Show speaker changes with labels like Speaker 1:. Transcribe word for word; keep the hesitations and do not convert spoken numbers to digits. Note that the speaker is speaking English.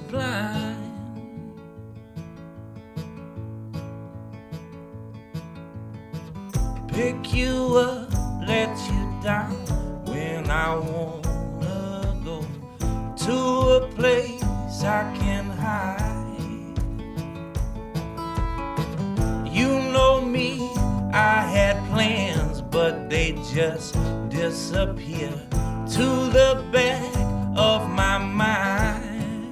Speaker 1: blind. Pick you up, let you down when I wanna go to a place I can hide. You know me, I had plans, but they just disappear to the best